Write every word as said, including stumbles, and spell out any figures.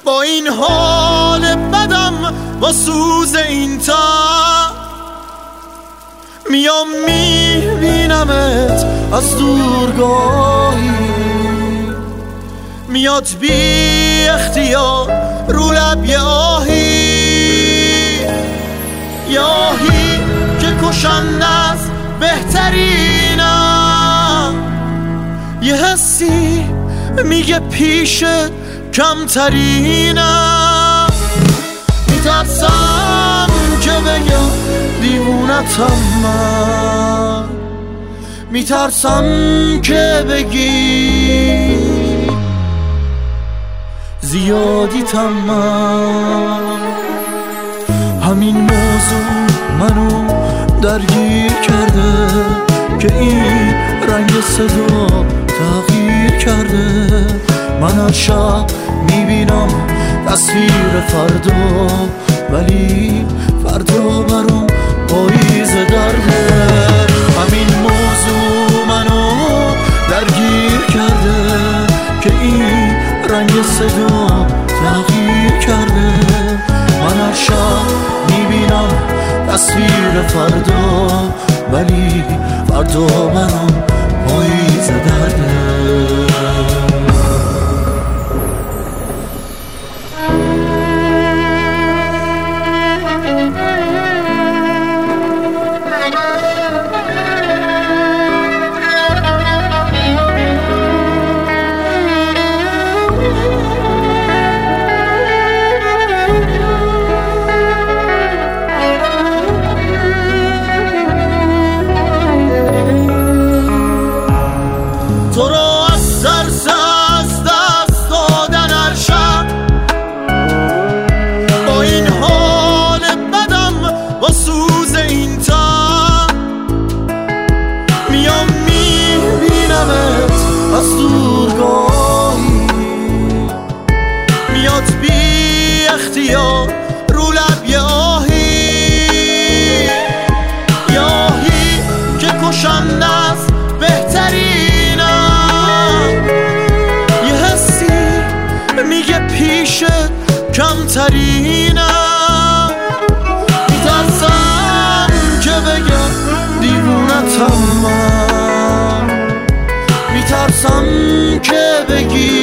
با این حال بدم، با سوز این تب میام میبینمت از دورگاهی، میاد بی اختیار رو لب یه آهی، یه آهی که کشنده است بهترینم، یه حسی میگه پیشت کمترینم. میترسم که بگم دیوونتم من، میترسم که بگی زیادیتم من. همین موضوع منو درگیر کرده که این رنگ صدا تغییر کرده. من هر شب میبینم تصویر فردا، ولی فردا برام پاییز درده. همین موضوع منو درگیر کرده که این رنگ صدا تغییر کرده. من هر شب میبینم تصویر فردا، ولی فردا برام پاییز درده. تو رو از سرس از دست دادن هر شب، با این حال بدم، با سوز این تب میام میبینمت از دورگاهی، میاد بی اختیار رو لب یه آهی، یه آهی که کشنده است بهترینم، یه حسی میگه پیشت کمترینم. میترسم که بگم دیوونتم من، میترسم که بگی